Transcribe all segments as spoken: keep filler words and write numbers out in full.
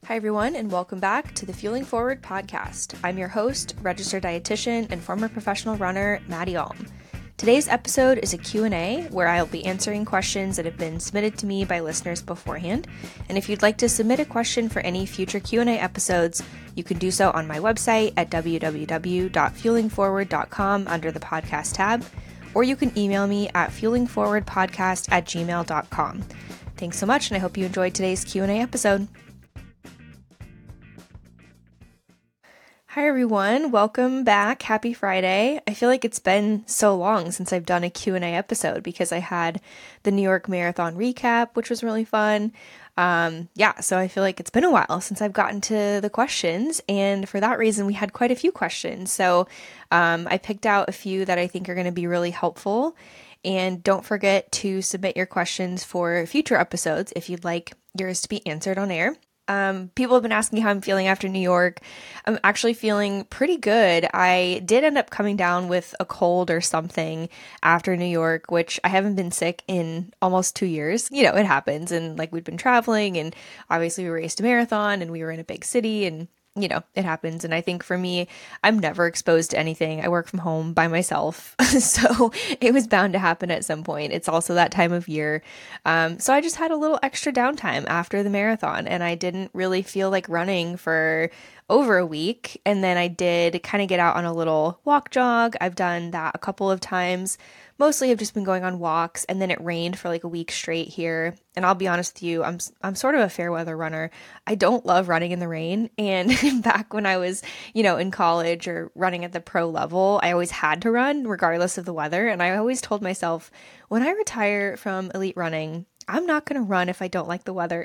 Hi, everyone, and welcome back to the Fueling Forward podcast. I'm your host, registered dietitian, and former professional runner, Maddie Alm. Today's episode is a Q and A where I'll be answering questions that have been submitted to me by listeners beforehand. And if you'd like to submit a question for any future Q and A episodes, you can do so on my website at w w w dot fueling forward dot com under the podcast tab, or you can email me at fueling forward podcast at gmail dot com. Thanks so much, and I hope you enjoyed today's Q and A episode. Hi everyone, welcome back. Happy Friday. I feel like it's been so long since I've done a Q and A episode because I had the New York Marathon recap, which was really fun. Um, yeah, so I feel like it's been a while since I've gotten to the questions, and for that reason, we had quite a few questions. So um, I picked out a few that I think are going to be really helpful. And don't forget to submit your questions for future episodes if you'd like yours to be answered on air. Um, people have been asking how I'm feeling after New York. I'm actually feeling pretty good. I did end up coming down with a cold or something after New York, which I haven't been sick in almost two years. You know, it happens. And like we'd been traveling, and obviously we raced a marathon, and we were in a big city, and you know, it happens. And I think for me, I'm never exposed to anything. I work from home by myself. So it was bound to happen at some point. It's also that time of year. Um, so I just had a little extra downtime after the marathon, and I didn't really feel like running for over a week. And then I did kind of get out on a little walk jog. I've done that a couple of times. Mostly I've just been going on walks, and then it rained for like a week straight here. And I'll be honest with you, I'm I'm sort of a fair weather runner. I don't love running in the rain. And back when I was, you know, in college or running at the pro level, I always had to run regardless of the weather. And I always told myself, when I retire from elite running, I'm not going to run if I don't like the weather.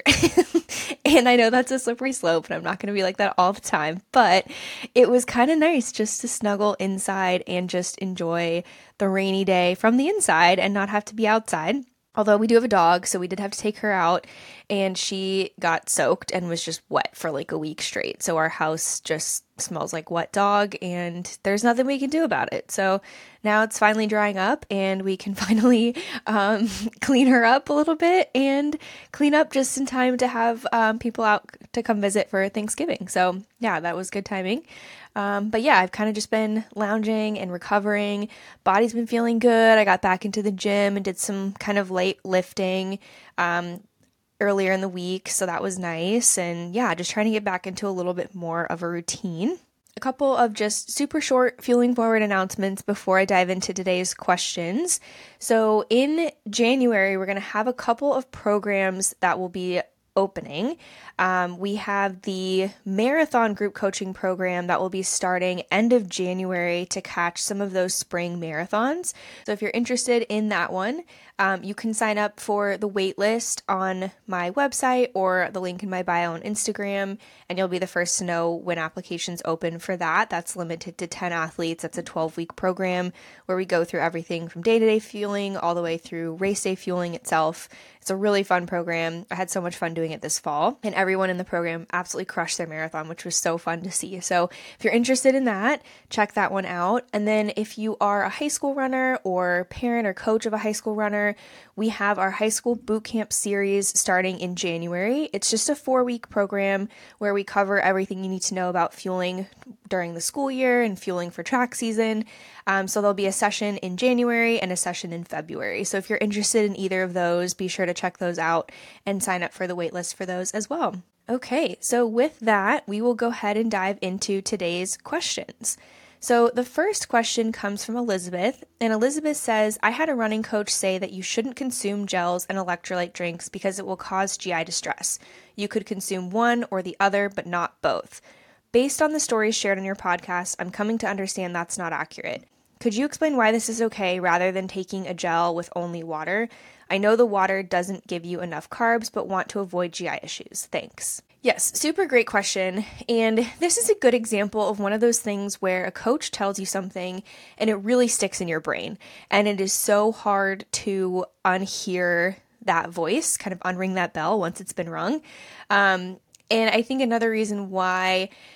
And I know that's a slippery slope, and I'm not going to be like that all the time, but it was kind of nice just to snuggle inside and just enjoy the rainy day from the inside and not have to be outside. Although we do have a dog, so we did have to take her out, and she got soaked and was just wet for like a week straight. So our house just smells like wet dog, and there's nothing we can do about it. So now it's finally drying up, and we can finally um, clean her up a little bit and clean up just in time to have um, people out to come visit for Thanksgiving. So yeah, that was good timing. Um, but yeah, I've kind of just been lounging and recovering. Body's been feeling good. I got back into the gym and did some kind of light lifting um, earlier in the week, so that was nice. And yeah, just trying to get back into a little bit more of a routine. A couple of just super short Fueling Forward announcements before I dive into today's questions. So in January, we're going to have a couple of programs that will be opening. Um, we have the marathon group coaching program that will be starting end of January to catch some of those spring marathons. So if you're interested in that one, um, you can sign up for the wait list on my website or the link in my bio on Instagram, and you'll be the first to know when applications open for that. That's limited to ten athletes. That's a twelve-week program where we go through everything from day-to-day fueling all the way through race day fueling itself. It's a really fun program. I had so much fun doing it this fall, and everyone in the program absolutely crushed their marathon, which was so fun to see. So if you're interested in that, check that one out. And then if you are a high school runner or parent or coach of a high school runner, we have our high school boot camp series starting in January. It's just a four-week program where we cover everything you need to know about fueling during the school year and fueling for track season. Um, so there'll be a session in January and a session in February. So if you're interested in either of those, be sure to check those out and sign up for the waitlist for those as well. Okay, so with that, we will go ahead and dive into today's questions. So the first question comes from Elizabeth, and Elizabeth says, I had a running coach say that you shouldn't consume gels and electrolyte drinks because it will cause G I distress. You could consume one or the other, but not both. Based on the stories shared on your podcast, I'm coming to understand that's not accurate. Could you explain why this is okay rather than taking a gel with only water? I know the water doesn't give you enough carbs, but want to avoid G I issues. Thanks. Yes, super great question. And this is a good example of one of those things where a coach tells you something and it really sticks in your brain. And it is so hard to unhear that voice, kind of unring that bell once it's been rung. Um, and I think another reason why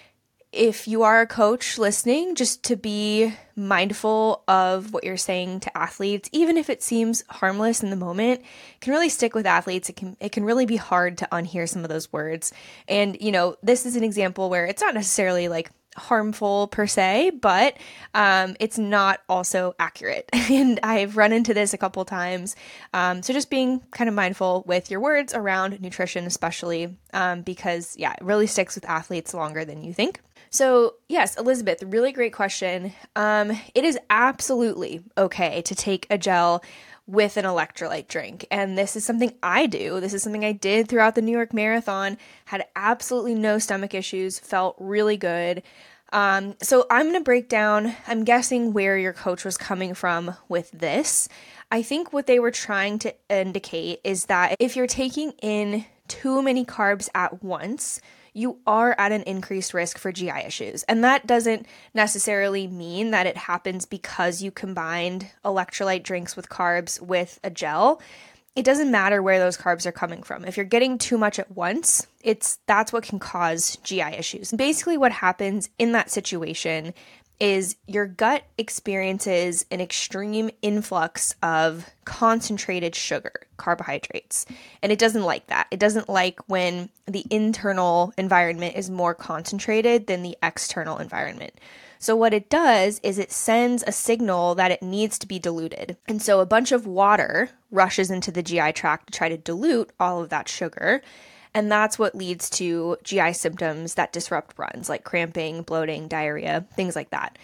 if you are a coach listening, just to be mindful of what you're saying to athletes, even if it seems harmless in the moment, can really stick with athletes. It can it can really be hard to unhear some of those words. And, you know, this is an example where it's not necessarily like harmful per se, but um, it's not also accurate. And I've run into this a couple times. Um, so just being kind of mindful with your words around nutrition, especially um, because, yeah, it really sticks with athletes longer than you think. So yes, Elizabeth, really great question. Um, it is absolutely okay to take a gel with an electrolyte drink. And this is something I do. This is something I did throughout the New York Marathon, had absolutely no stomach issues, felt really good. Um, so I'm going to break down, I'm guessing where your coach was coming from with this. I think what they were trying to indicate is that if you're taking in too many carbs at once, you are at an increased risk for G I issues. And that doesn't necessarily mean that it happens because you combined electrolyte drinks with carbs with a gel. It doesn't matter where those carbs are coming from. If you're getting too much at once, it's that's what can cause G I issues. And basically what happens in that situation is your gut experiences an extreme influx of concentrated sugar, carbohydrates. And it doesn't like that. It doesn't like when the internal environment is more concentrated than the external environment. So what it does is it sends a signal that it needs to be diluted. And so a bunch of water rushes into the G I tract to try to dilute all of that sugar. And that's what leads to G I symptoms that disrupt runs, like cramping, bloating, diarrhea, things like that.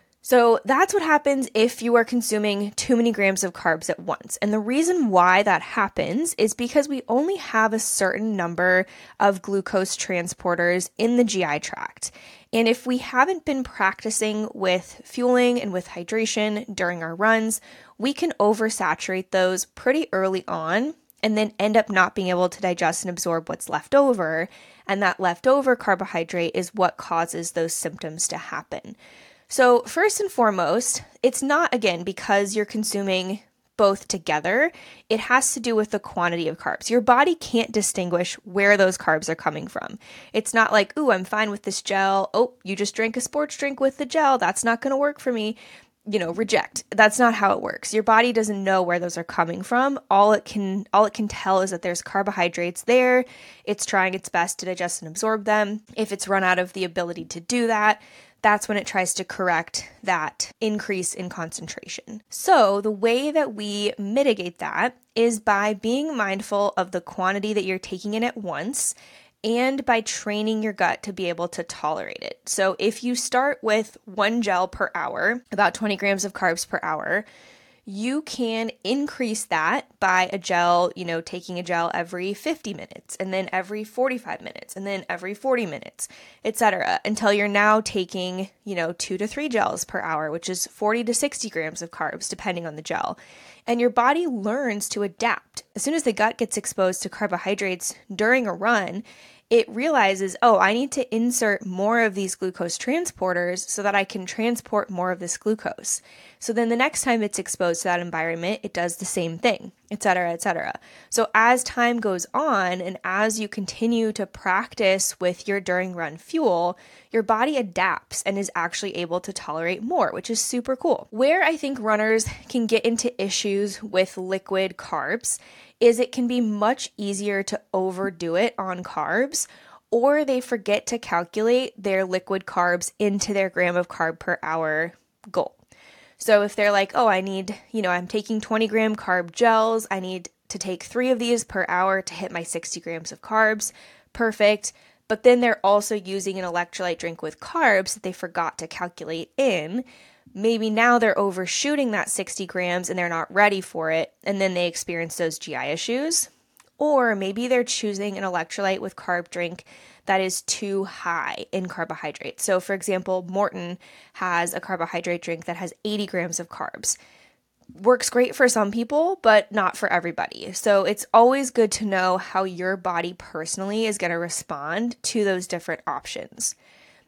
So that's what happens if you are consuming too many grams of carbs at once. And the reason why that happens is because we only have a certain number of glucose transporters in the G I tract. And if we haven't been practicing with fueling and with hydration during our runs, we can oversaturate those pretty early on and then end up not being able to digest and absorb what's left over. And that leftover carbohydrate is what causes those symptoms to happen. So first and foremost, it's not, again, because you're consuming both together. It has to do with the quantity of carbs. Your body can't distinguish where those carbs are coming from. It's not like, ooh, I'm fine with this gel. Oh, you just drank a sports drink with the gel. That's not going to work for me. You know, reject. That's not how it works. Your body doesn't know where those are coming from. All it can all it can tell is that there's carbohydrates there. It's trying its best to digest and absorb them. If it's run out of the ability to do that, that's when it tries to correct that increase in concentration. So the way that we mitigate that is by being mindful of the quantity that you're taking in at once and by training your gut to be able to tolerate it. So if you start with one gel per hour, about twenty grams of carbs per hour, you can increase that by a gel, you know, taking a gel every fifty minutes and then every forty-five minutes and then every forty minutes, et cetera, until you're now taking, you know, two to three gels per hour, which is forty to sixty grams of carbs, depending on the gel. And your body learns to adapt. As soon as the gut gets exposed to carbohydrates during a run, it realizes, oh, I need to insert more of these glucose transporters so that I can transport more of this glucose. So then the next time it's exposed to that environment, it does the same thing, et cetera, et cetera. So as time goes on and as you continue to practice with your during run fuel, your body adapts and is actually able to tolerate more, which is super cool. Where I think runners can get into issues with liquid carbs is it can be much easier to overdo it on carbs, or they forget to calculate their liquid carbs into their gram of carb per hour goal. So if they're like, oh, I need, you know, I'm taking twenty gram carb gels, I need to take three of these per hour to hit my sixty grams of carbs, perfect. But then they're also using an electrolyte drink with carbs that they forgot to calculate in. Maybe now they're overshooting that sixty grams and they're not ready for it, and then they experience those G I issues. Or maybe they're choosing an electrolyte with carb drink that is too high in carbohydrates. So for example, Morton has a carbohydrate drink that has eighty grams of carbs. Works great for some people, but not for everybody. So it's always good to know how your body personally is going to respond to those different options.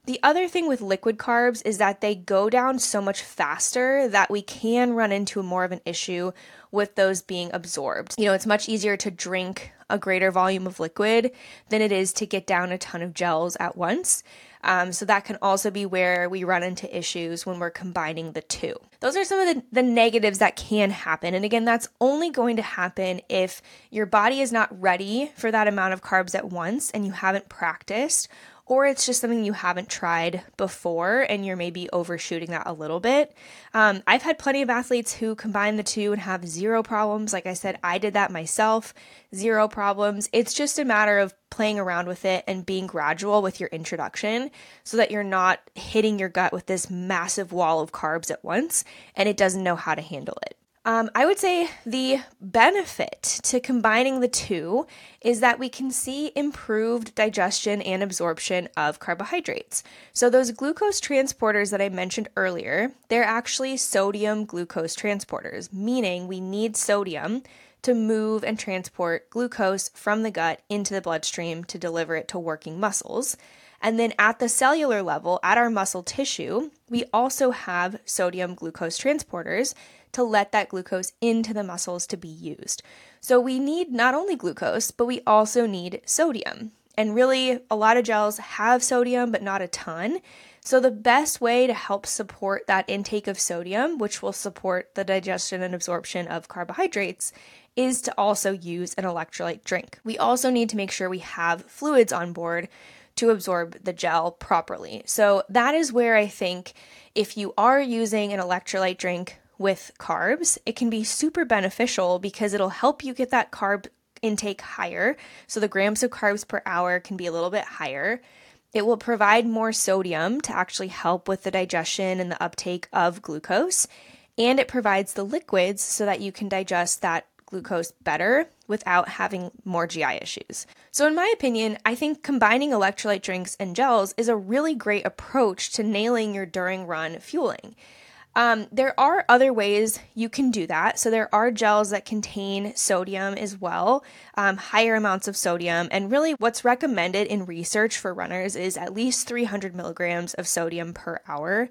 The other thing with liquid carbs is that they go down so much faster that we can run into more of an issue with those being absorbed. You know, it's much easier to drink a greater volume of liquid than it is to get down a ton of gels at once. Um, so that can also be where we run into issues when we're combining the two. Those are some of the, the negatives that can happen. And again, that's only going to happen if your body is not ready for that amount of carbs at once and you haven't practiced, or it's just something you haven't tried before and you're maybe overshooting that a little bit. Um, I've had plenty of athletes who combine the two and have zero problems. Like I said, I did that myself, zero problems. It's just a matter of playing around with it and being gradual with your introduction so that you're not hitting your gut with this massive wall of carbs at once and it doesn't know how to handle it. Um, I would say the benefit to combining the two is that we can see improved digestion and absorption of carbohydrates. So those glucose transporters that I mentioned earlier, they're actually sodium glucose transporters, meaning we need sodium to move and transport glucose from the gut into the bloodstream to deliver it to working muscles. And then at the cellular level, at our muscle tissue, we also have sodium glucose transporters to let that glucose into the muscles to be used. So we need not only glucose, but we also need sodium. And really, a lot of gels have sodium, but not a ton. So the best way to help support that intake of sodium, which will support the digestion and absorption of carbohydrates, is to also use an electrolyte drink. We also need to make sure we have fluids on board to absorb the gel properly. So that is where I think if you are using an electrolyte drink with carbs, it can be super beneficial because it'll help you get that carb intake higher. So the grams of carbs per hour can be a little bit higher. It will provide more sodium to actually help with the digestion and the uptake of glucose. And it provides the liquids so that you can digest that glucose better without having more G I issues. So in my opinion, I think combining electrolyte drinks and gels is a really great approach to nailing your during run fueling. Um, there are other ways you can do that. So there are gels that contain sodium as well, um, higher amounts of sodium. And really what's recommended in research for runners is at least three hundred milligrams of sodium per hour.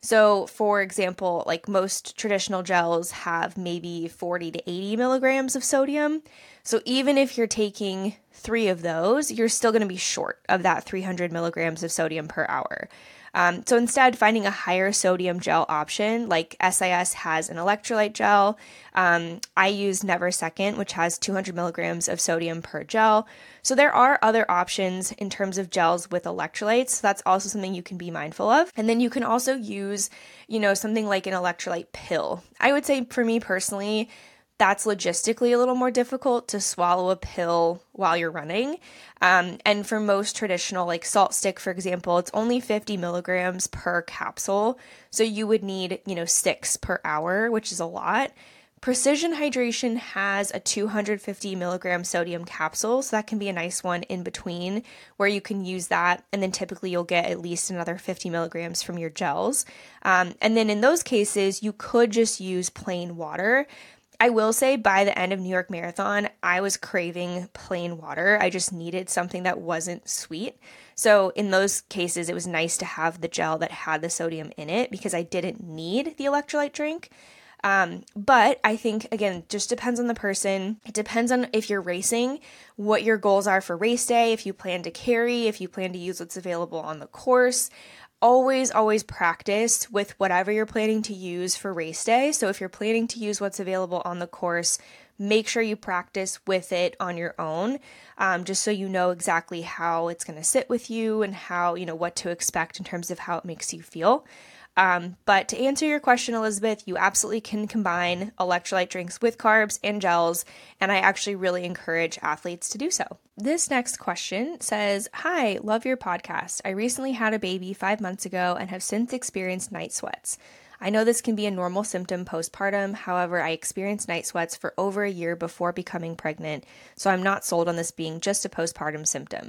So for example, like most traditional gels have maybe forty to eighty milligrams of sodium. So even if you're taking three of those, you're still going to be short of that three hundred milligrams of sodium per hour. Um, so instead, finding a higher sodium gel option, like S I S has an electrolyte gel. Um, I use Never Second, which has two hundred milligrams of sodium per gel. So there are other options in terms of gels with electrolytes. So that's also something you can be mindful of. And then you can also use, you know, something like an electrolyte pill. I would say for me personally, that's logistically a little more difficult to swallow a pill while you're running. Um, and for most traditional, like Salt Stick, for example, it's only fifty milligrams per capsule. So you would need, you know, six per hour, which is a lot. Precision Hydration has a two hundred fifty milligram sodium capsule. So that can be a nice one in between where you can use that. And then typically you'll get at least another fifty milligrams from your gels. Um, and then in those cases, you could just use plain water. I will say by the end of New York Marathon, I was craving plain water. I just needed something that wasn't sweet. So in those cases, it was nice to have the gel that had the sodium in it because I didn't need the electrolyte drink. Um, but I think, again, just depends on the person. It depends on if you're racing, what your goals are for race day, if you plan to carry, if you plan to use what's available on the course. Always, always practice with whatever you're planning to use for race day. So if you're planning to use what's available on the course, make sure you practice with it on your own, um, just so you know exactly how it's going to sit with you and how, you know, what to expect in terms of how it makes you feel. Um, but to answer your question, Elizabeth, you absolutely can combine electrolyte drinks with carbs and gels, and I actually really encourage athletes to do so. This next question says, "Hi, love your podcast. I recently had a baby five months ago and have since experienced night sweats. I know this can be a normal symptom postpartum. However, I experienced night sweats for over a year before becoming pregnant, so I'm not sold on this being just a postpartum symptom.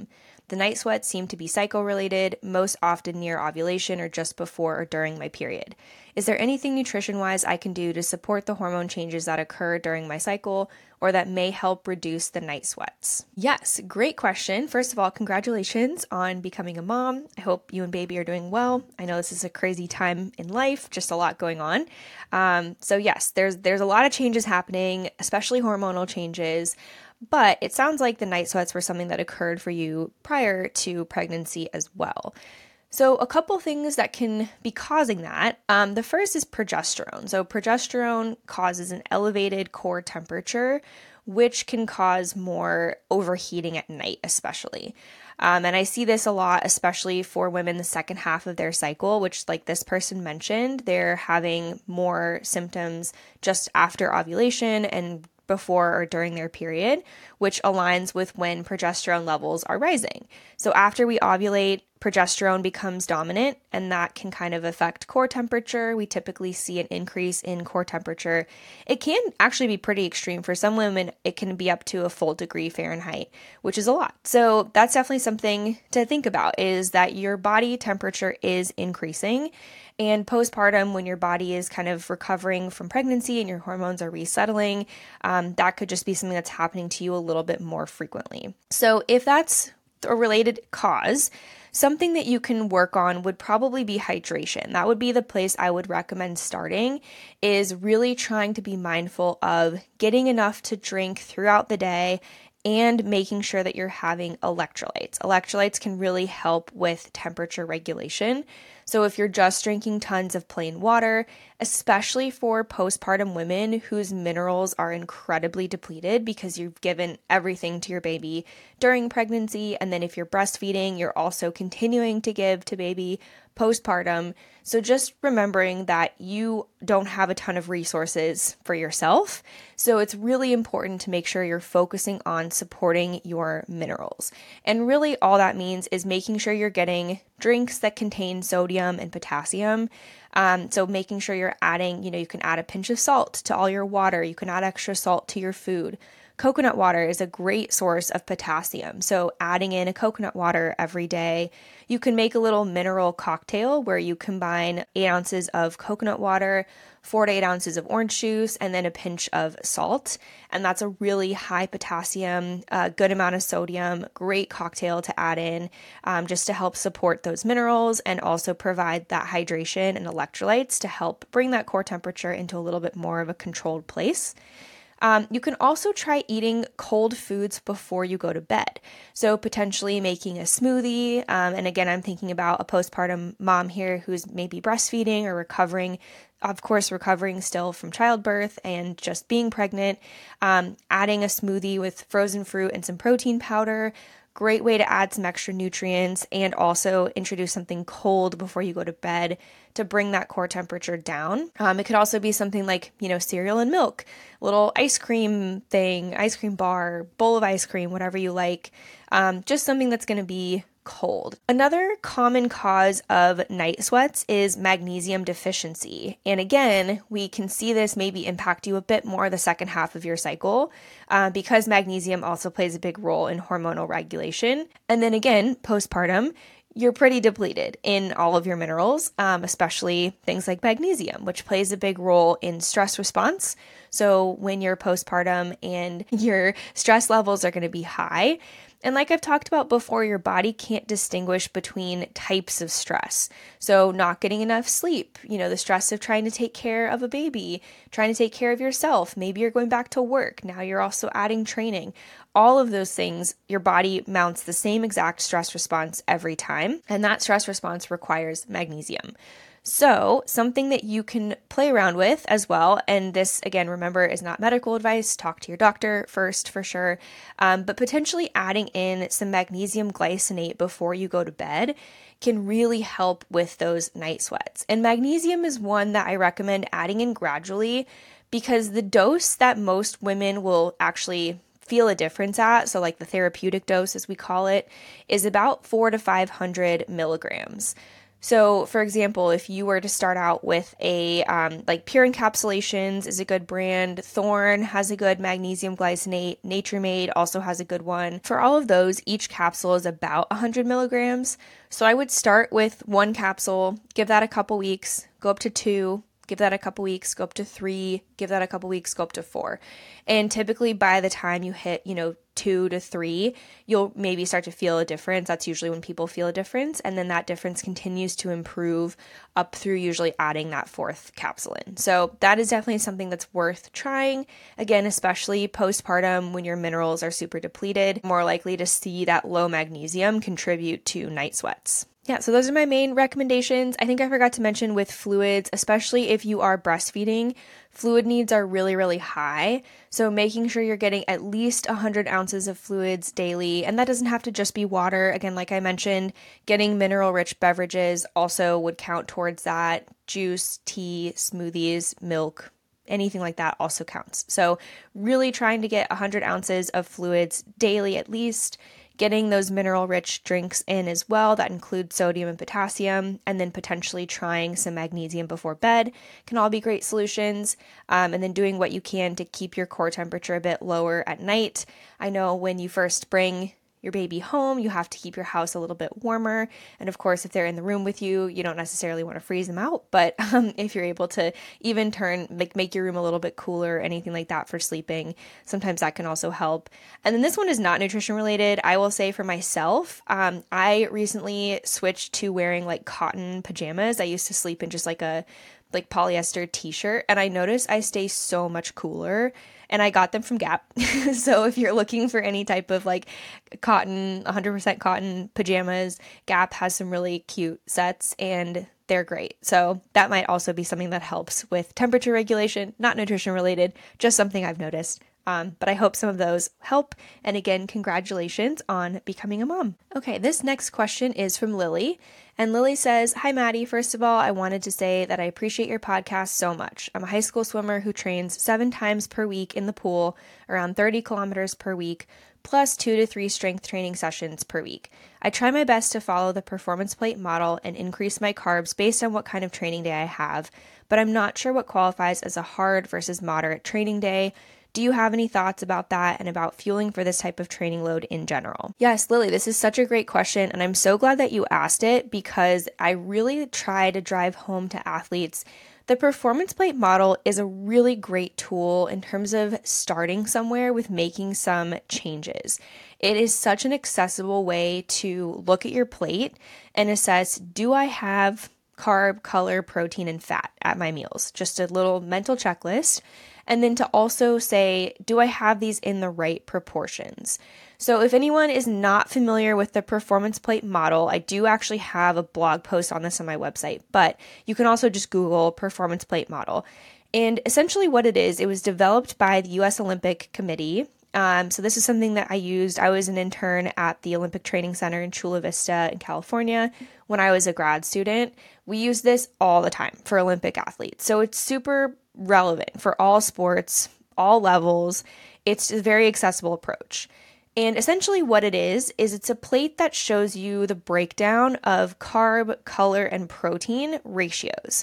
The night sweats seem to be cycle-related, most often near ovulation or just before or during my period. Is there anything nutrition-wise I can do to support the hormone changes that occur during my cycle or that may help reduce the night sweats? Yes, great question. First of all, congratulations on becoming a mom. I hope you and baby are doing well. I know this is a crazy time in life, just a lot going on. Um, so yes, there's there's a lot of changes happening, especially hormonal changes. But it sounds like the night sweats were something that occurred for you prior to pregnancy as well. So a couple things that can be causing that. Um, the first is progesterone. So progesterone causes an elevated core temperature, which can cause more overheating at night, especially. Um, and I see this a lot, especially for women the second half of their cycle, which, like this person mentioned, they're having more symptoms just after ovulation and before or during their period, which aligns with when progesterone levels are rising. So after we ovulate, progesterone becomes dominant, and that can kind of affect core temperature. We typically see an increase in core temperature. It can actually be pretty extreme. For some women, it can be up to a full degree Fahrenheit, which is a lot. So that's definitely something to think about, is that your body temperature is increasing. And postpartum, when your body is kind of recovering from pregnancy and your hormones are resettling, um, that could just be something that's happening to you a little bit more frequently. So if that's a related cause, something that you can work on would probably be hydration. That would be the place I would recommend starting, is really trying to be mindful of getting enough to drink throughout the day and making sure that you're having electrolytes. Electrolytes can really help with temperature regulation. So if you're just drinking tons of plain water, especially for postpartum women whose minerals are incredibly depleted because you've given everything to your baby during pregnancy, and then if you're breastfeeding, you're also continuing to give to baby postpartum. So just remembering that you don't have a ton of resources for yourself. So it's really important to make sure you're focusing on supporting your minerals. And really all that means is making sure you're getting drinks that contain sodium and potassium. Um, so making sure you're adding, you know, you can add a pinch of salt to all your water. You can add extra salt to your food. Coconut water is a great source of potassium. So adding in a coconut water every day. You can make a little mineral cocktail where you combine eight ounces of coconut water, four to eight ounces of orange juice, and then a pinch of salt. And that's a really high potassium, uh, good amount of sodium, great cocktail to add in um, just to help support those minerals and also provide that hydration and electrolytes to help bring that core temperature into a little bit more of a controlled place. Um, you can also try eating cold foods before you go to bed. So potentially making a smoothie. Um, and again, I'm thinking about a postpartum mom here who's maybe breastfeeding or recovering, of course, recovering still from childbirth and just being pregnant. Um, adding a smoothie with frozen fruit and some protein powder. Great way to add some extra nutrients and also introduce something cold before you go to bed to bring that core temperature down. Um, it could also be something like, you know, cereal and milk, little ice cream thing, ice cream bar, bowl of ice cream, whatever you like. Um, just something that's going to be cold. Another common cause of night sweats is magnesium deficiency. And again, we can see this maybe impact you a bit more the second half of your cycle uh, because magnesium also plays a big role in hormonal regulation. And then again, postpartum, you're pretty depleted in all of your minerals, um, especially things like magnesium, which plays a big role in stress response. So when you're postpartum and your stress levels are going to be high, and like I've talked about before, your body can't distinguish between types of stress. So not getting enough sleep, you know, the stress of trying to take care of a baby, trying to take care of yourself. Maybe you're going back to work. Now you're also adding training. All of those things, your body mounts the same exact stress response every time. And that stress response requires magnesium. So something that you can play around with as well, and this, again, remember, is not medical advice. Talk to your doctor first for sure, um, but potentially adding in some magnesium glycinate before you go to bed can really help with those night sweats. And magnesium is one that I recommend adding in gradually because the dose that most women will actually feel a difference at, so like the therapeutic dose as we call it, is about four to five hundred milligrams. So, for example, if you were to start out with a, um, like Pure Encapsulations is a good brand, Thorne has a good magnesium glycinate, Nature Made also has a good one. For all of those, each capsule is about one hundred milligrams. So I would start with one capsule, give that a couple weeks, go up to two, give that a couple weeks, go up to three, give that a couple weeks, go up to four. And typically by the time you hit, you know, two to three, you'll maybe start to feel a difference. That's usually when people feel a difference. And then that difference continues to improve up through usually adding that fourth capsule in. So that is definitely something that's worth trying. Again, especially postpartum when your minerals are super depleted, more likely to see that low magnesium contribute to night sweats. Yeah, so those are my main recommendations. I think I forgot to mention with fluids, especially if you are breastfeeding, fluid needs are really, really high. So making sure you're getting at least one hundred ounces of fluids daily. And that doesn't have to just be water. Again, like I mentioned, getting mineral-rich beverages also would count towards that. Juice, tea, smoothies, milk, anything like that also counts. So really trying to get one hundred ounces of fluids daily at least. Getting those mineral-rich drinks in as well, that includes sodium and potassium, and then potentially trying some magnesium before bed can all be great solutions. Um, and then doing what you can to keep your core temperature a bit lower at night. I know when you first bring your baby home, you have to keep your house a little bit warmer. And of course, if they're in the room with you, you don't necessarily want to freeze them out. But um, if you're able to even turn, make, make your room a little bit cooler, anything like that for sleeping, sometimes that can also help. And then this one is not nutrition related. I will say for myself, um, I recently switched to wearing like cotton pajamas. I used to sleep in just like a like polyester t-shirt, and I noticed I stay so much cooler. And I got them from Gap. So if you're looking for any type of like cotton, one hundred percent cotton pajamas, Gap has some really cute sets and they're great. So that might also be something that helps with temperature regulation, not nutrition related, just something I've noticed. Um, but I hope some of those help. And again, congratulations on becoming a mom. Okay, this next question is from Lily. And Lily says, "Hi, Maddie. First of all, I wanted to say that I appreciate your podcast so much. I'm a high school swimmer who trains seven times per week in the pool, around thirty kilometers per week, plus two to three strength training sessions per week. I try my best to follow the performance plate model and increase my carbs based on what kind of training day I have, but I'm not sure what qualifies as a hard versus moderate training day. Do you have any thoughts about that and about fueling for this type of training load in general?" Yes, Lily, this is such a great question, and I'm so glad that you asked it because I really try to drive home to athletes. The performance plate model is a really great tool in terms of starting somewhere with making some changes. It is such an accessible way to look at your plate and assess, do I have carb, color, protein, and fat at my meals? Just a little mental checklist. And then to also say, do I have these in the right proportions? So if anyone is not familiar with the performance plate model, I do actually have a blog post on this on my website, but you can also just Google performance plate model. And essentially what it is, it was developed by the U S Olympic Committee. Um, so this is something that I used. I was an intern at the Olympic Training Center in Chula Vista in California when I was a grad student. We use this all the time for Olympic athletes. So it's super relevant for all sports, all levels. It's a very accessible approach. And essentially what it is, is it's a plate that shows you the breakdown of carb, color, and protein ratios.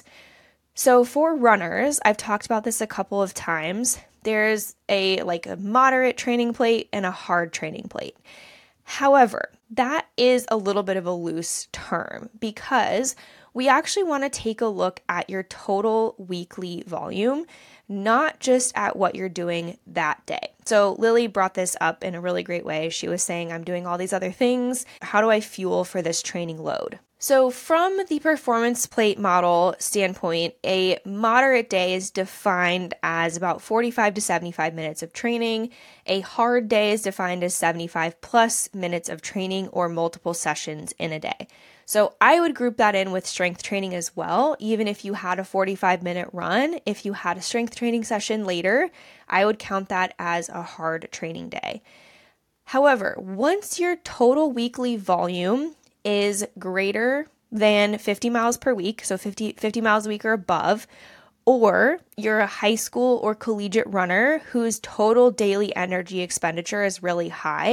So for runners, I've talked about this a couple of times. There's a like a moderate training plate and a hard training plate. However, that is a little bit of a loose term because we actually want to take a look at your total weekly volume, not just at what you're doing that day. So Lily brought this up in a really great way. She was saying, I'm doing all these other things. How do I fuel for this training load? So from the performance plate model standpoint, a moderate day is defined as about forty-five to seventy-five minutes of training. A hard day is defined as seventy-five plus minutes of training or multiple sessions in a day. So I would group that in with strength training as well. Even if you had a forty-five minute run, if you had a strength training session later, I would count that as a hard training day. However, once your total weekly volume is greater than fifty miles per week, so fifty, fifty miles a week or above, or you're a high school or collegiate runner whose total daily energy expenditure is really high,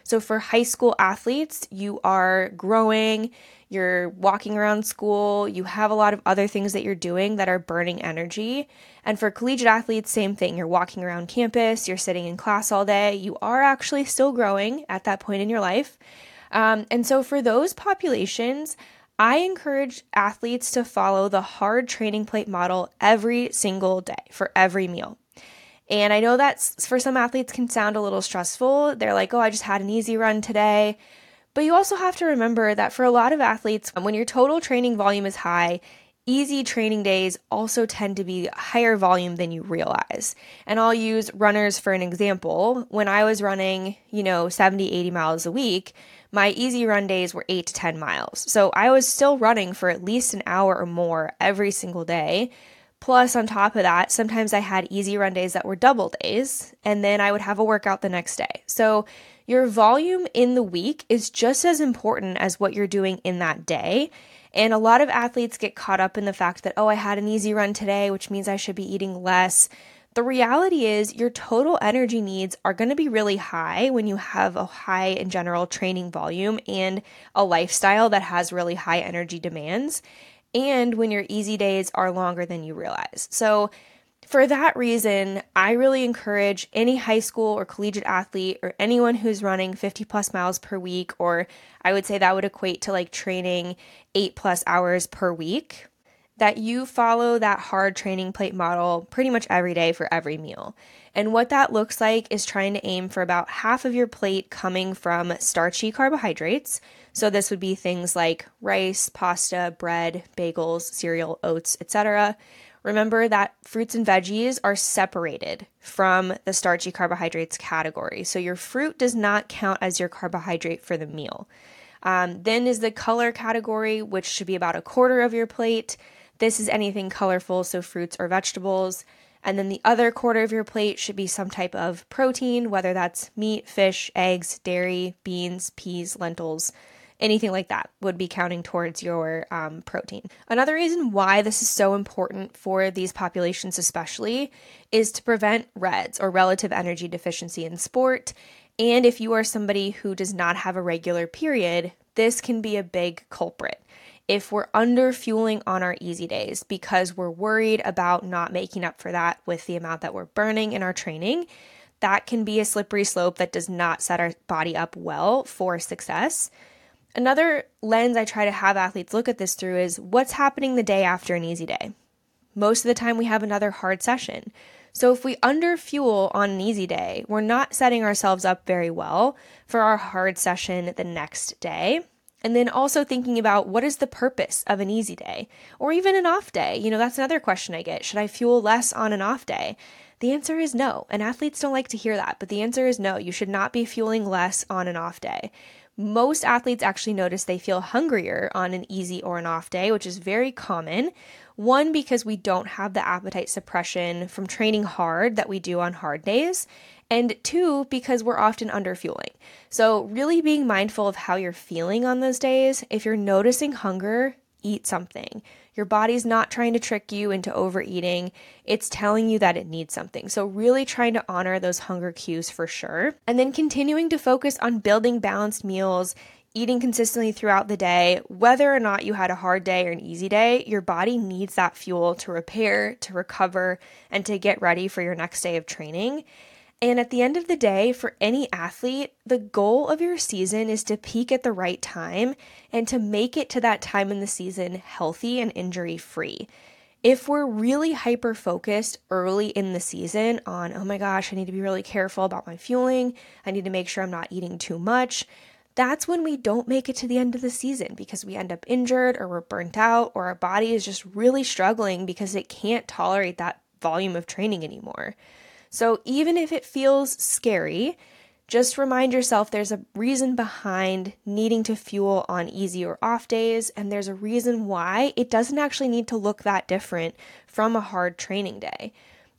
So for high school athletes, you are growing, you're walking around school, you have a lot of other things that you're doing that are burning energy. And for collegiate athletes, same thing. You're walking around campus, you're sitting in class all day, you are actually still growing at that point in your life. Um, and so for those populations, I encourage athletes to follow the hard training plate model every single day for every meal. And I know that's for some athletes can sound a little stressful. They're like, oh, I just had an easy run today. But you also have to remember that for a lot of athletes, when your total training volume is high, easy training days also tend to be higher volume than you realize. And I'll use runners for an example. When I was running, you know, seventy, eighty miles a week, my easy run days were eight to ten miles. So I was still running for at least an hour or more every single day. Plus, on top of that, sometimes I had easy run days that were double days, and then I would have a workout the next day. So your volume in the week is just as important as what you're doing in that day. And a lot of athletes get caught up in the fact that, oh, I had an easy run today, which means I should be eating less. The reality is your total energy needs are going to be really high when you have a high in general training volume and a lifestyle that has really high energy demands, and when your easy days are longer than you realize. So for that reason, I really encourage any high school or collegiate athlete or anyone who's running fifty plus miles per week, or I would say that would equate to like training eight plus hours per week, that you follow that hard training plate model pretty much every day for every meal. And what that looks like is trying to aim for about half of your plate coming from starchy carbohydrates. So this would be things like rice, pasta, bread, bagels, cereal, oats, et cetera. Remember that fruits and veggies are separated from the starchy carbohydrates category. So your fruit does not count as your carbohydrate for the meal. Um, then is the color category, which should be about a quarter of your plate. This is anything colorful, so fruits or vegetables. And then the other quarter of your plate should be some type of protein, whether that's meat, fish, eggs, dairy, beans, peas, lentils, anything like that would be counting towards your um, protein. Another reason why this is so important for these populations especially is to prevent R E Ds, or relative energy deficiency in sport. And if you are somebody who does not have a regular period, this can be a big culprit. If we're under fueling on our easy days because we're worried about not making up for that with the amount that we're burning in our training, that can be a slippery slope that does not set our body up well for success. Another lens I try to have athletes look at this through is what's happening the day after an easy day. Most of the time we have another hard session. So if we underfuel on an easy day, we're not setting ourselves up very well for our hard session the next day. And then also thinking about what is the purpose of an easy day or even an off day. You know, that's another question I get. Should I fuel less on an off day? The answer is no. And athletes don't like to hear that, but the answer is no. You should not be fueling less on an off day. Most athletes actually notice they feel hungrier on an easy or an off day, which is very common. One, because we don't have the appetite suppression from training hard that we do on hard days. And two, because we're often underfueling. So really being mindful of how you're feeling on those days. If you're noticing hunger, eat something. Your body's not trying to trick you into overeating. It's telling you that it needs something. So really trying to honor those hunger cues for sure. And then continuing to focus on building balanced meals, eating consistently throughout the day. Whether or not you had a hard day or an easy day, your body needs that fuel to repair, to recover, and to get ready for your next day of training. And at the end of the day, for any athlete, the goal of your season is to peak at the right time and to make it to that time in the season healthy and injury-free. If we're really hyper-focused early in the season on, oh my gosh, I need to be really careful about my fueling, I need to make sure I'm not eating too much, that's when we don't make it to the end of the season because we end up injured or we're burnt out or our body is just really struggling because it can't tolerate that volume of training anymore. So even if it feels scary, just remind yourself there's a reason behind needing to fuel on easy or off days, and there's a reason why it doesn't actually need to look that different from a hard training day.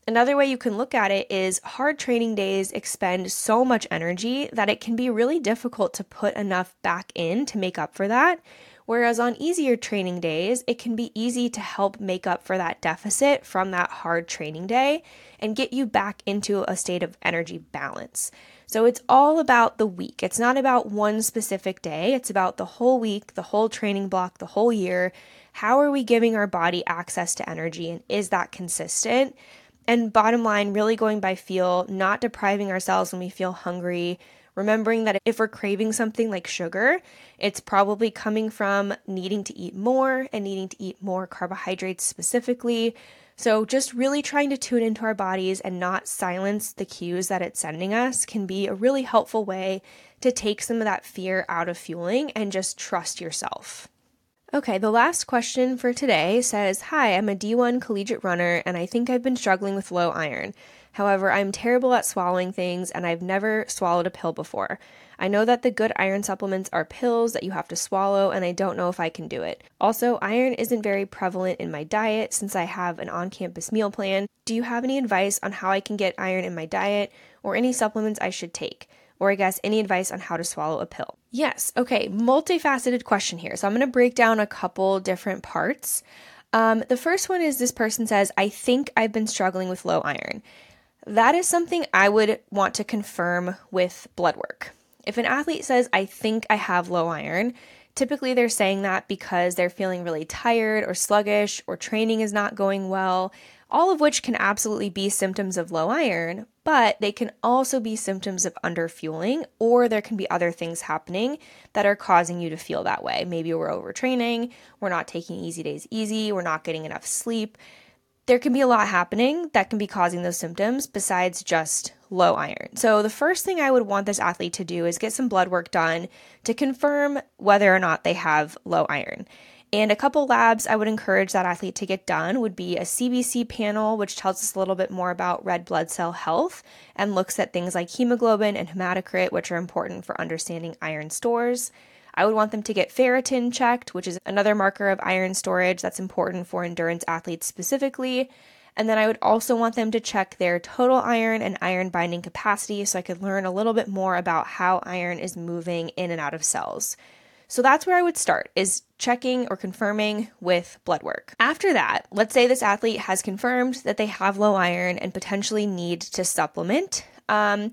Another way you can look at it is hard training days expend so much energy that it can be really difficult to put enough back in to make up for that. Whereas on easier training days, it can be easy to help make up for that deficit from that hard training day and get you back into a state of energy balance. So it's all about the week. It's not about one specific day. It's about the whole week, the whole training block, the whole year. How are we giving our body access to energy, and is that consistent? And bottom line, really going by feel, not depriving ourselves when we feel hungry, remembering that if we're craving something like sugar, it's probably coming from needing to eat more and needing to eat more carbohydrates specifically. So just really trying to tune into our bodies and not silence the cues that it's sending us can be a really helpful way to take some of that fear out of fueling and just trust yourself. Okay, the last question for today says, "Hi, I'm a D one collegiate runner and I think I've been struggling with low iron. However, I'm terrible at swallowing things and I've never swallowed a pill before. I know that the good iron supplements are pills that you have to swallow and I don't know if I can do it. Also, iron isn't very prevalent in my diet since I have an on-campus meal plan. Do you have any advice on how I can get iron in my diet or any supplements I should take? Or I guess any advice on how to swallow a pill?" Yes, okay, multifaceted question here. So I'm going to break down a couple different parts. Um, the first one is this person says, "I think I've been struggling with low iron." That is something I would want to confirm with blood work. If an athlete says, "I think I have low iron," typically they're saying that because they're feeling really tired or sluggish or training is not going well, all of which can absolutely be symptoms of low iron, but they can also be symptoms of underfueling, or there can be other things happening that are causing you to feel that way. Maybe we're overtraining, we're not taking easy days easy, we're not getting enough sleep. There can be a lot happening that can be causing those symptoms besides just low iron. So the first thing I would want this athlete to do is get some blood work done to confirm whether or not they have low iron. And a couple labs I would encourage that athlete to get done would be a C B C panel, which tells us a little bit more about red blood cell health and looks at things like hemoglobin and hematocrit, which are important for understanding iron stores. I would want them to get ferritin checked, which is another marker of iron storage that's important for endurance athletes specifically. And then I would also want them to check their total iron and iron binding capacity so I could learn a little bit more about how iron is moving in and out of cells. So that's where I would start, is checking or confirming with blood work. After that, let's say this athlete has confirmed that they have low iron and potentially need to supplement. Um,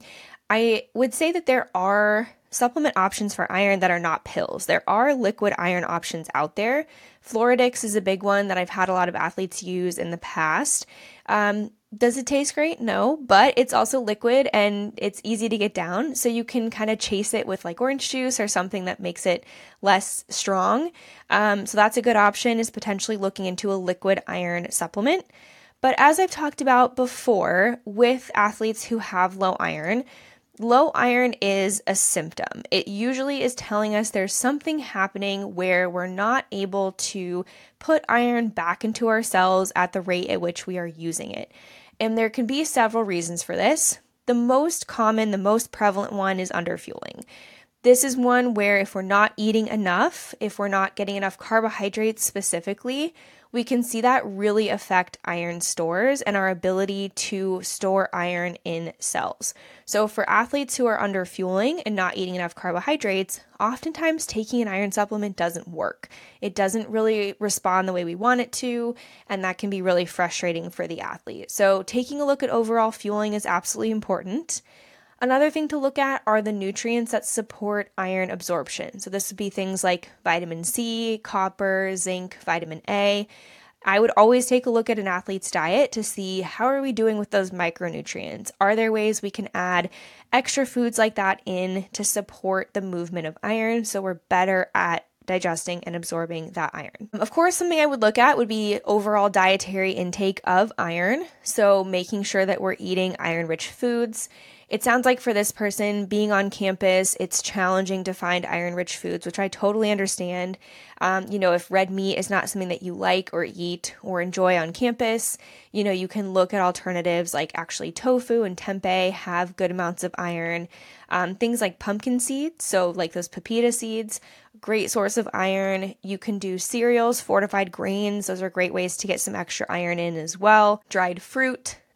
I would say that there are supplement options for iron that are not pills. There are liquid iron options out there. Floradix is a big one that I've had a lot of athletes use in the past. Um, does it taste great? No, but it's also liquid and it's easy to get down. So you can kind of chase it with like orange juice or something that makes it less strong. Um, so that's a good option, is potentially looking into a liquid iron supplement. But as I've talked about before with athletes who have low iron, low iron is a symptom. It usually is telling us there's something happening where we're not able to put iron back into our cells at the rate at which we are using it. And there can be several reasons for this. The most common, the most prevalent one is underfueling. This is one where if we're not eating enough, if we're not getting enough carbohydrates specifically, we can see that really affect iron stores and our ability to store iron in cells. So for athletes who are underfueling and not eating enough carbohydrates, oftentimes taking an iron supplement doesn't work. It doesn't really respond the way we want it to, and that can be really frustrating for the athlete. So taking a look at overall fueling is absolutely important. Another thing to look at are the nutrients that support iron absorption. So this would be things like vitamin C, copper, zinc, vitamin A. I would always take a look at an athlete's diet to see how are we doing with those micronutrients. Are there ways we can add extra foods like that in to support the movement of iron so we're better at digesting and absorbing that iron? Of course, something I would look at would be overall dietary intake of iron. So making sure that we're eating iron-rich foods. It sounds like for this person, being on campus, it's challenging to find iron-rich foods, which I totally understand. Um, you know, if red meat is not something that you like or eat or enjoy on campus, you know, you can look at alternatives like actually tofu and tempeh have good amounts of iron. Um, things like pumpkin seeds, so like those pepita seeds, great source of iron. You can do cereals, fortified grains. Those are great ways to get some extra iron in as well. Dried fruit.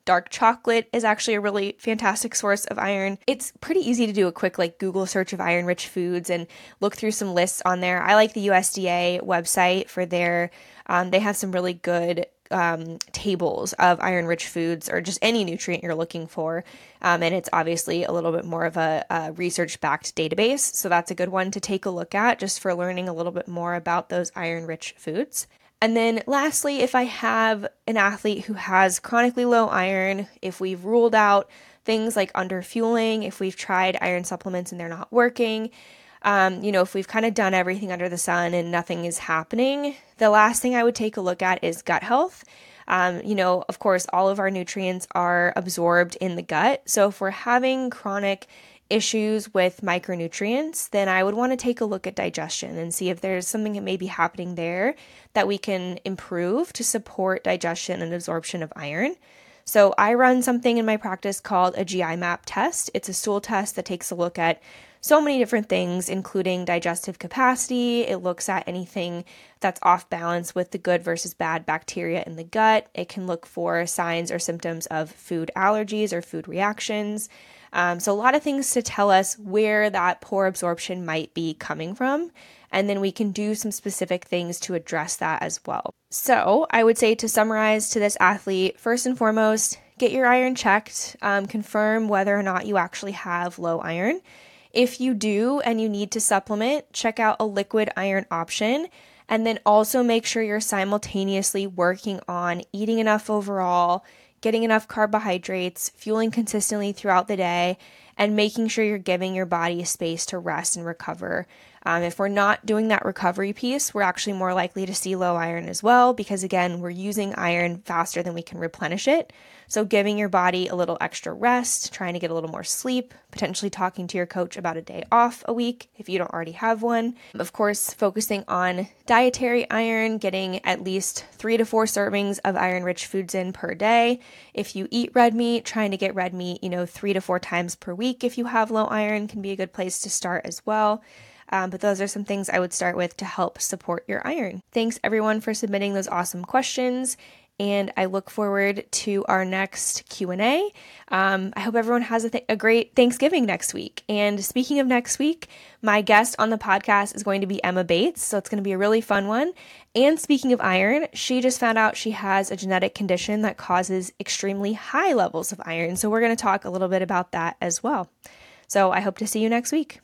Dark chocolate is actually a really fantastic source of iron. It's pretty easy to do a quick like Google search of iron-rich foods and look through some lists on there. I like the U S D A website for their, um, they have some really good um, tables of iron-rich foods or just any nutrient you're looking for. Um, and it's obviously a little bit more of a, a research-backed database. So that's a good one to take a look at just for learning a little bit more about those iron-rich foods. And then lastly, if I have an athlete who has chronically low iron, if we've ruled out things like underfueling, if we've tried iron supplements and they're not working, Um, you know, if we've kind of done everything under the sun and nothing is happening, the last thing I would take a look at is gut health. Um, you know, of course, all of our nutrients are absorbed in the gut. So if we're having chronic issues with micronutrients, then I would want to take a look at digestion and see if there's something that may be happening there that we can improve to support digestion and absorption of iron. So I run something in my practice called a G I map test. It's a stool test that takes a look at so many different things, including digestive capacity. It looks at anything that's off balance with the good versus bad bacteria in the gut. It can look for signs or symptoms of food allergies or food reactions. Um, so a lot of things to tell us where that poor absorption might be coming from. And then we can do some specific things to address that as well. So I would say, to summarize to this athlete, first and foremost, get your iron checked, um, confirm whether or not you actually have low iron. If you do and you need to supplement, check out a liquid iron option, and then also make sure you're simultaneously working on eating enough overall, getting enough carbohydrates, fueling consistently throughout the day, and making sure you're giving your body space to rest and recover. Um, if we're not doing that recovery piece, we're actually more likely to see low iron as well, because again, we're using iron faster than we can replenish it. So giving your body a little extra rest, trying to get a little more sleep, potentially talking to your coach about a day off a week if you don't already have one. Of course, focusing on dietary iron, getting at least three to four servings of iron-rich foods in per day. If you eat red meat, trying to get red meat, you know, three to four times per week if you have low iron can be a good place to start as well. Um, but those are some things I would start with to help support your iron. Thanks everyone for submitting those awesome questions, and I look forward to our next Q and A. Um, I hope everyone has a, th- a great Thanksgiving next week. And speaking of next week, my guest on the podcast is going to be Emma Bates, so it's going to be a really fun one. And speaking of iron, she just found out she has a genetic condition that causes extremely high levels of iron, so we're going to talk a little bit about that as well. So I hope to see you next week.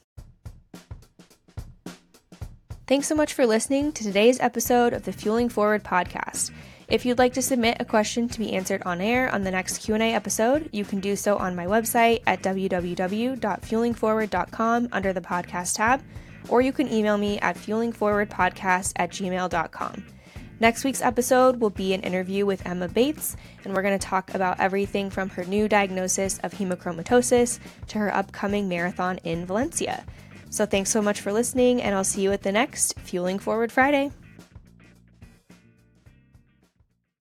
Thanks so much for listening to today's episode of the Fueling Forward podcast. If you'd like to submit a question to be answered on air on the next Q and A episode, you can do so on my website at w w w dot fueling forward dot com under the podcast tab, or you can email me at fueling forward podcast at gmail dot com. Next week's episode will be an interview with Emma Bates, and we're going to talk about everything from her new diagnosis of hemochromatosis to her upcoming marathon in Valencia. So thanks so much for listening, and I'll see you at the next Fueling Forward Friday.